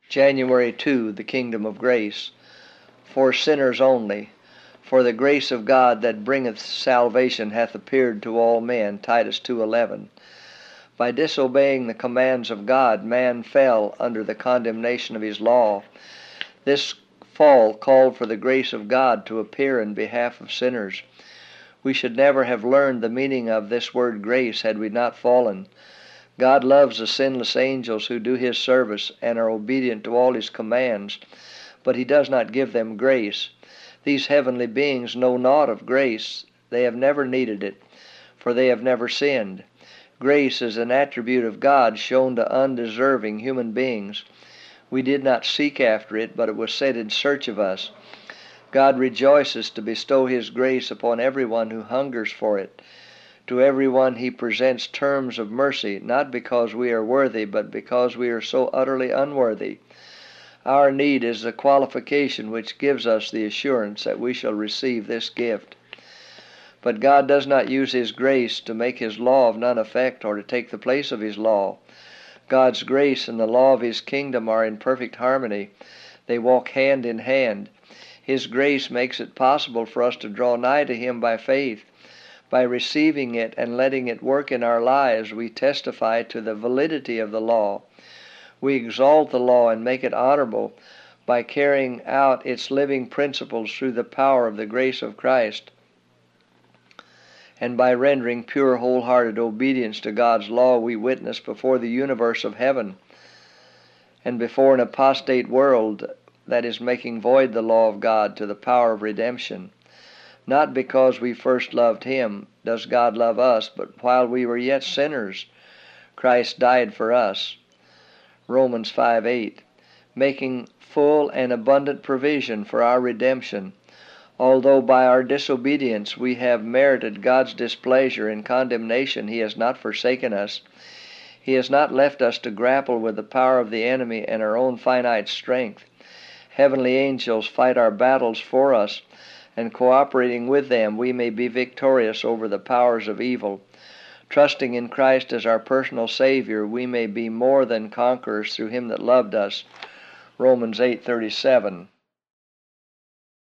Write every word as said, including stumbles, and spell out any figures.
January second, the Kingdom of Grace. For sinners only. For the grace of God that bringeth salvation hath appeared to all men. Titus two eleven. By disobeying the commands of God, man fell under the condemnation of his law. This fall called for the grace of God to appear in behalf of sinners. We should never have learned the meaning of this word grace had we not fallen. God loves the sinless angels who do His service and are obedient to all His commands, but He does not give them grace. These heavenly beings know naught of grace. They have never needed it, for they have never sinned. Grace is an attribute of God shown to undeserving human beings. We did not seek after it, but it was sent in search of us. God rejoices to bestow His grace upon everyone who hungers for it. To everyone He presents terms of mercy, not because we are worthy, but because we are so utterly unworthy. Our need is the qualification which gives us the assurance that we shall receive this gift. But God does not use His grace to make His law of none effect or to take the place of His law. God's grace and the law of His kingdom are in perfect harmony. They walk hand in hand. His grace makes it possible for us to draw nigh to Him by faith. By receiving it and letting it work in our lives, we testify to the validity of the law. We exalt the law and make it honorable by carrying out its living principles through the power of the grace of Christ, and by rendering pure, wholehearted obedience to God's law, we witness before the universe of heaven and before an apostate world that is making void the law of God to the power of redemption. Not because we first loved Him does God love us, but while we were yet sinners, Christ died for us. Romans five eight, making full and abundant provision for our redemption. Although by our disobedience we have merited God's displeasure and condemnation, He has not forsaken us. He has not left us to grapple with the power of the enemy and our own finite strength. Heavenly angels fight our battles for us, and cooperating with them we may be victorious over the powers of evil. Trusting in Christ as our personal Savior, we may be more than conquerors through Him that loved us. Romans eight thirty-seven.